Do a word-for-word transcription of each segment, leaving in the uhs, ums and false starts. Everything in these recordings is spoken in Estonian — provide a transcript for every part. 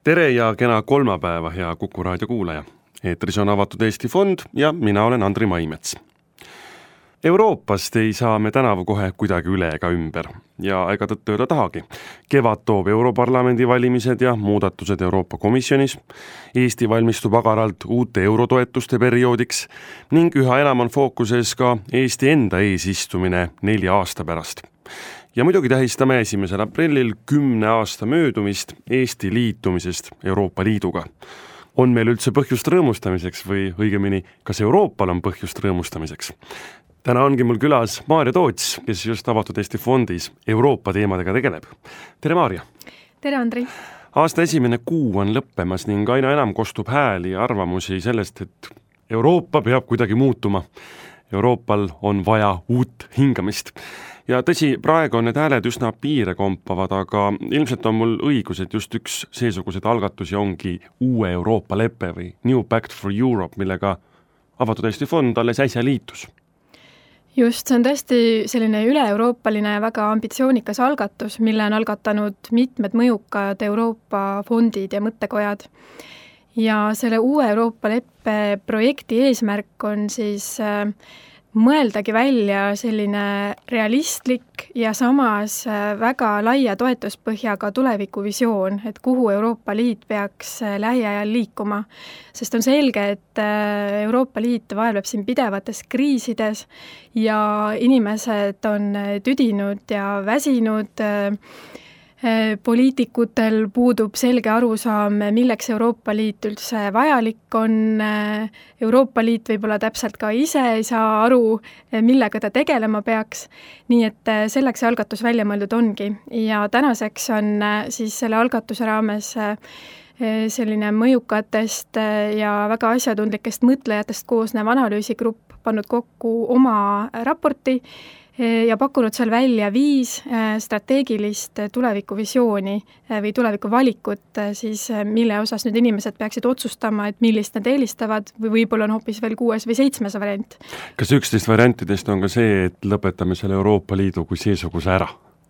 Tere ja kena kolmapäeva, hea Kuku raadio kuulaja. Eetris on Avatud Eesti Fond ja mina olen Andri Maimets. Euroopast ei saa me tänavu kohe kuidagi üle ega ümber ja ega tõtt öelda tahagi. Kevad toob Europarlamendi valimised ja muudatused Euroopa Komisjonis. Eesti valmistub agaralt uute eurotoetuste perioodiks ning üha enam on fookuses ka Eesti enda eesistumine nelja aasta pärast. Ja muidugi tähistame esimesel aprillil kümne aasta möödumist Eesti liitumisest Euroopa Liiduga. On meil üldse põhjust rõõmustamiseks või õigemini, kas Euroopal on põhjust rõõmustamiseks? Täna ongi mul külas Maarja Toots, kes just Avatud Eesti Fondis Euroopa teemadega tegeleb. Tere Maarja! Tere Andri! Aasta esimene kuu on lõppemas ning aina enam kostub hääli ja arvamusi sellest, et Euroopa peab kuidagi muutuma. Euroopal on vaja uut hingamist. Ja tõsi, praegu on need hääled üsna piire kompavad, aga ilmselt on mul õigus, et just üks seesugused algatusi ongi uue Euroopa leppe või New Pact for Europe, millega Avatud Eesti Fond alles äsja liitus. Just, see on tõesti selline üle-euroopaline ja väga ambitsioonikas algatus, mille on algatanud mitmed mõjukad Euroopa fondid ja mõttekojad. Ja selle uue Euroopa leppe projekti eesmärk on siis äh, mõeldagi välja selline realistlik ja samas väga laia toetuspõhjaga tulevikuvisioon, et kuhu Euroopa Liit peaks lähiajal liikuma. Sest on selge, et Euroopa Liit vaevleb siin pidevates kriisides ja inimesed on tüdinud ja väsinud. Poliitikutel puudub selge arusaam, milleks Euroopa Liit üldse vajalik on. Euroopa Liit võib-olla täpselt ka ise ei saa aru, millega ta tegelema peaks. Nii et selleks see algatus välja mõeldud ongi. Ja tänaseks on siis selle algatuse raames selline mõjukatest ja väga asjatundlikest mõtlejatest koosnev analüüsigrupp pannud kokku oma raporti ja pakkunud seal välja viis strateegilist tulevikuvisiooni või tulevikuvalikut, siis mille osas nüüd inimesed peaksid otsustama, et millist nad eelistavad või võib-olla on hoopis veel kuues või seitsmes variant. Kas üksteist variantidest on ka see, et lõpetame selle Euroopa Liidu kui seesuguse ära?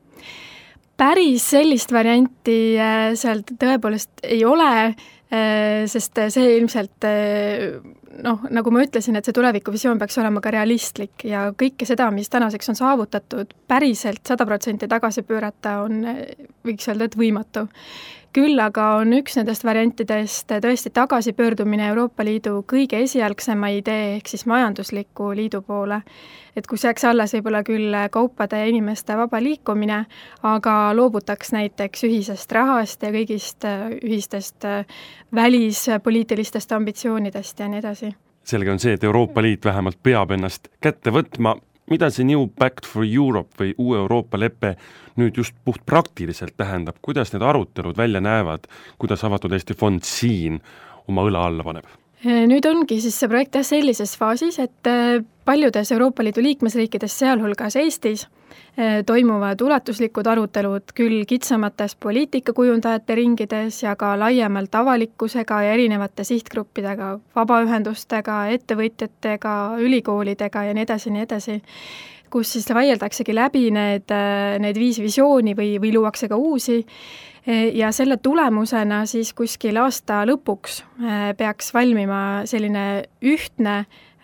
Päris sellist varianti seal tõepoolest ei ole, sest see ilmselt, noh, nagu ma ütlesin, et see tulevikuvisioon peaks olema ka realistlik ja kõike seda, mis tänaseks on saavutatud, päriselt sada protsenti tagasi pöörata on, võiks öelda, et võimatu. Küll aga on üks nendest variantidest tõesti tagasipöördumine Euroopa Liidu kõige esialgsema idee, ehk siis majandusliku liidu poole. Et kus jääks alles võib-olla küll kaupade ja inimeste vaba liikumine, aga loobutaks näiteks ühisest rahast ja kõigist ühistest välispoliitilistest ambitsioonidest ja nii edasi. Selge on see, et Euroopa Liit vähemalt peab ennast kätte võtma. Mida see New Pact for Europe või uue Euroopa leppe nüüd just puht praktiliselt tähendab? Kuidas need arutelud välja näevad? Kuidas Avatud Eesti Fond siin oma õla alla paneb? Nüüd ongi siis see projekt sellises faasis, et paljudes Euroopa Liidu liikmesriikides, sealhulgas Eestis, toimuvad ulatuslikud arutelud küll kitsamates poliitikakujundajate ringides ja ka laiemalt avalikkusega ja erinevate sihtgruppidega, vabaühendustega, ettevõtjatega, ülikoolidega ja nii edasi, nii edasi, kus siis vaieldaksegi läbi need, need viis visiooni või, või luuakse ka uusi. Ja selle tulemusena siis kuskil aasta lõpuks peaks valmima selline ühtne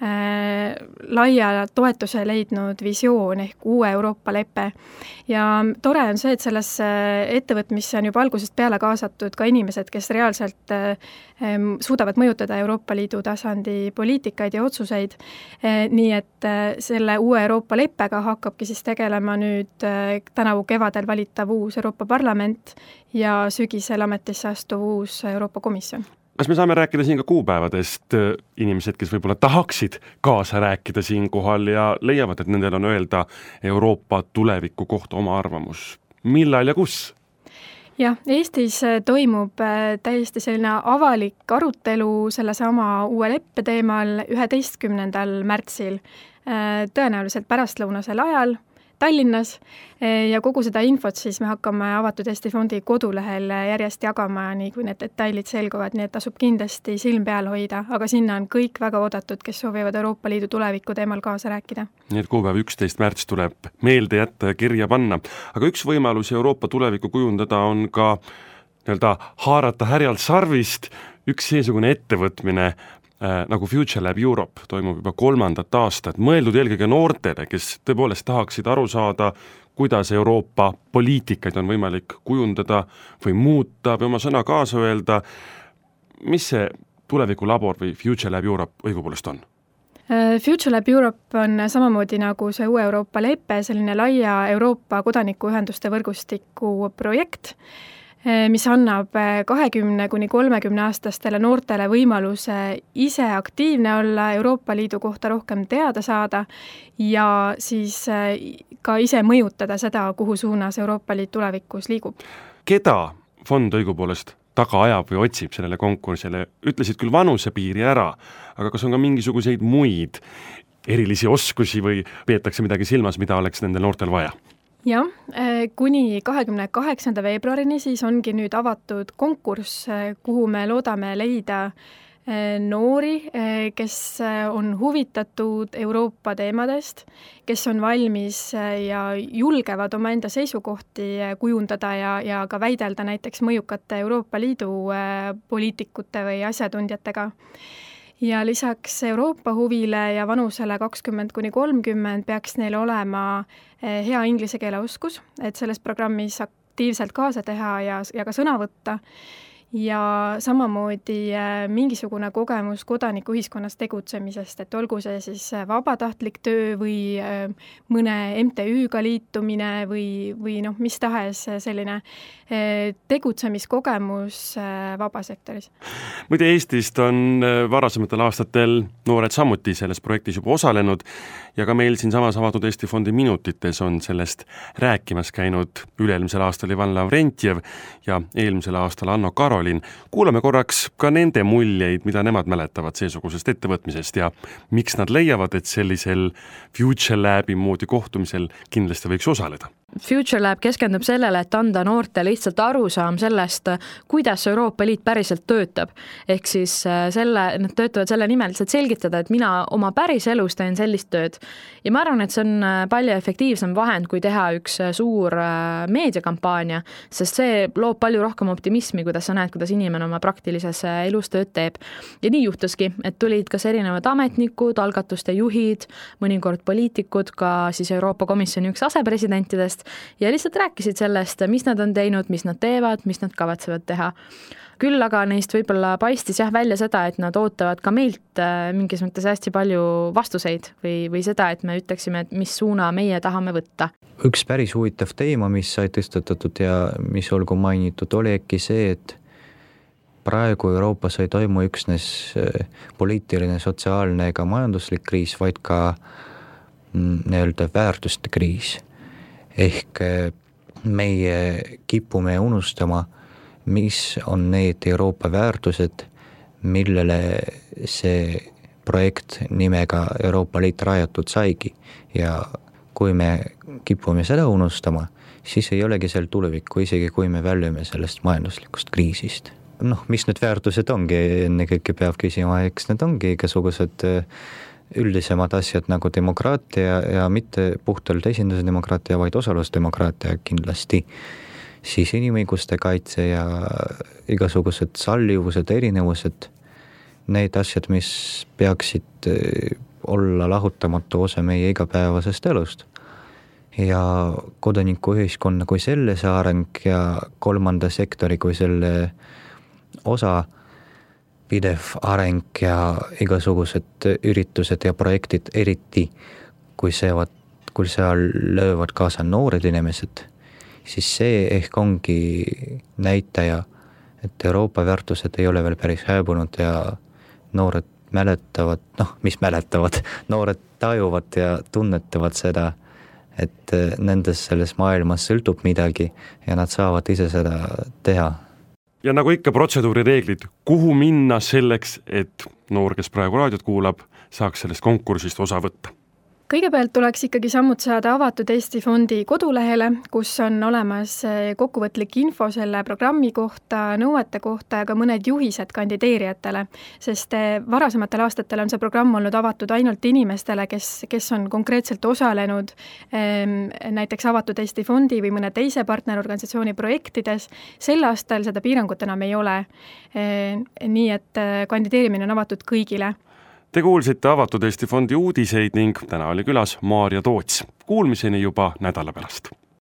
laia toetuse leidnud visioon ehk uue Euroopa lepe. Ja tore on see, et sellesse ettevõtmisse on juba algusest peale kaasatud ka inimesed, kes reaalselt suudavad mõjutada Euroopa Liidu tasandi poliitikaid ja otsuseid. Nii et selle uue Euroopa leppega hakkabki siis tegelema nüüd tänavu kevadel valitav uus Euroopa Parlament ja sügisel ametisse astuv uus Euroopa Komisjon. Kas me saame rääkida siin ka kuupäevadest, inimesed, kes võib-olla tahaksid kaasa rääkida siin kohal ja leiavad, et nendel on öelda Euroopa tuleviku kohta oma arvamus? Millal ja kus? Jah, Eestis toimub täiesti selline avalik arutelu selle sama uue leppe teemal üheteistkümnendal märtsil, tõenäoliselt pärastlõunasel ajal Tallinnas ja kogu seda infot siis me hakkame Avatud Eesti Fondi kodulehel järjest jagama, nii kui need detailid selguvad, nii et tasub kindlasti silm peal hoida, aga sinna on kõik väga oodatud, kes soovivad Euroopa Liidu tuleviku teemal kaasa rääkida. Nii et kuupäev üksteist märts tuleb meelde jätta ja kirja panna, aga üks võimalus Euroopa tulevikku kujundada on ka nii-öelda haarata härjalt sarvist, üks seesugune ettevõtmine äh, nagu Future Lab Europe toimub juba kolmandat aastat, mõeldud eelkõige noortele, kes tõepoolest tahaksid aru saada, kuidas Euroopa poliitikaid on võimalik kujundada või muuta või oma sõna kaasa öelda. Mis see tulevikulabor või Future Lab Europe õigupoolest on? Future Lab Europe on samamoodi nagu see uue Euroopa lepe, selline laia Euroopa kodanikuühenduste võrgustiku projekt, mis annab kahekümne kuni kolmekümne aastastele noortele võimaluse ise aktiivne olla, Euroopa Liidu kohta rohkem teada saada ja siis ka ise mõjutada seda, kuhu suunas Euroopa Liit tulevikus liigub. Keda fond õigupoolest taga ajab või otsib sellele konkursile? Ütlesid küll vanusepiiri ära, aga kas on ka mingisuguseid muid erilisi oskusi või peetakse midagi silmas, mida oleks nendel noortel vaja? Jah, kuni kahekümne kaheksanda veebruarini siis ongi nüüd avatud konkurss, kuhu me loodame leida noori, kes on huvitatud Euroopa teemadest, kes on valmis ja julgevad oma enda seisukohti kujundada ja, ja ka väidelda näiteks mõjukate Euroopa Liidu poliitikute või asjatundjatega. Ja lisaks Euroopa huvile ja vanusele kakskümmend kuni kolmkümmend peaks neil olema hea inglise keele oskus, et selles programmis aktiivselt kaasa teha ja, ja ka sõna võtta. Ja samamoodi mingisugune kogemus kodanikuühiskonnas tegutsemisest, et olgu see siis vabatahtlik töö või mõne M T Ü-ga liitumine või, või noh, mis tahes selline tegutsemiskogemus vabasektoris. Muide, Eestist on varasematel aastatel noored samuti selles projektis juba osalenud ja ka meil siin samas Avatud Eesti Fondi minutites on sellest rääkimas käinud üle-eelmisel aastal Ivan Lavrentjev ja eelmisel aastal Anno Karo. Kuulame korraks ka nende muljeid, mida nemad mäletavad seesugusest ettevõtmisest ja miks nad leiavad, et sellisel Future Labi moodi kohtumisel kindlasti võiks osaleda. Future Lab keskendub sellele, et anda noorte lihtsalt arusaam sellest, kuidas Euroopa Liit päriselt töötab. Ehk siis selle, nad töötavad selle nimel lihtsalt selgitada, et mina oma päris elus teen sellist tööd. Ja ma arvan, et see on palju efektiivsem vahend, kui teha üks suur meediakampaania, sest see loob palju rohkem optimismi, kuidas sa näed, kuidas inimene oma praktilises elus tööd teeb. Ja nii juhtuski, et tulid kas erinevad ametnikud, algatuste juhid, mõnikord poliitikud, ka siis Euroopa Komisjoni üks asepresidentidest ja lihtsalt rääkisid sellest, mis nad on teinud, mis nad teevad, mis nad kavatsevad teha. Küll aga neist võib-olla paistis jah välja seda, et nad ootavad ka meilt mingis mõttes hästi palju vastuseid või, või seda, et me ütleksime, et mis suuna meie tahame võtta. Üks päris huvitav teema, mis sai tõstatatud ja mis olgu mainitud, oli äkki see, et praegu Euroopas ei toimu üksnes poliitiline, sotsiaalne ega majanduslik kriis, vaid ka nii-öelda väärtuste kriis. Ehk meie kipume unustama, mis on need Euroopa väärtused, millele see projekt nimega Euroopa Liit rajatud saigi. Ja kui me kipume seda unustama, siis ei olegi seal tulevikku, isegi kui me väljume sellest majanduslikust kriisist. Noh, mis need väärtused ongi, enne kõike peab küsima, eks need ongi igasugused üldisemad asjad nagu demokraatia ja mitte puhtalt esindusdemokraatia, vaid osalusdemokraatia kindlasti. Siis inimõiguste kaitse ja igasugused sallivused, erinevused, need asjad, mis peaksid olla lahutamatu osa meie igapäevasest elust. Ja kodanikuühiskonna kui selle see areng ja kolmanda sektori kui selle osa pidev areng ja igasugused üritused ja projektid, eriti kui, seevad, kui seal löövad kaasa noored inimesed, siis see ehk ongi näitaja, et Euroopa väärtused ei ole veel päris hääbunud ja noored mäletavad, noh, mis mäletavad, noored tajuvad ja tunnetavad seda, et nendes selles maailmas sõltub midagi ja nad saavad ise seda teha. Ja nagu ikka protseduurireeglid, kuhu minna selleks, et noor, kes praegu raadiot kuulab, saaks sellest konkursist osa võtta? kõigepealt tuleks ikkagi sammud saada Avatud Eesti Fondi kodulehele, kus on olemas kokkuvõtlik info selle programmi kohta, nõuete kohta ja ka mõned juhised kandideerijatele, sest varasematel aastatel on see programm olnud avatud ainult inimestele, kes, kes on konkreetselt osalenud näiteks Avatud Eesti Fondi või mõne teise partnerorganisatsiooni projektides. Sel aastal seda piirangut enam ei ole, nii et kandideerimine on avatud kõigile. Te kuulsite Avatud Eesti Fondi uudiseid ning täna oli külas Maarja Toots. Kuulmiseni juba nädala pärast.